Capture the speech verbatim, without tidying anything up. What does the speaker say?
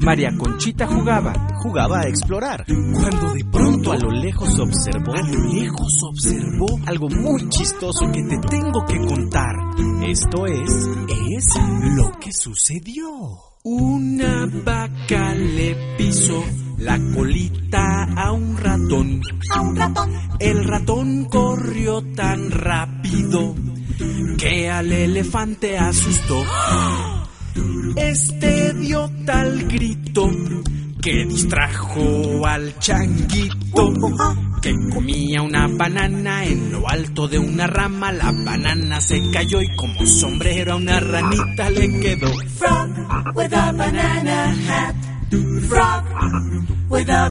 María Conchita jugaba, jugaba a explorar, cuando de pronto a lo lejos observó, a lo lejos observó algo muy chistoso que te tengo que contar. Esto es, es lo que sucedió. Una vaca le pisó la colita a un ratón. A un ratón. El ratón corrió tan rápido que al elefante asustó. Este dio tal grito que distrajo al changuito, que comía una banana en lo alto de una rama. La banana se cayó y como sombrero a una ranita le quedó. Frog with a banana hat. Frog with a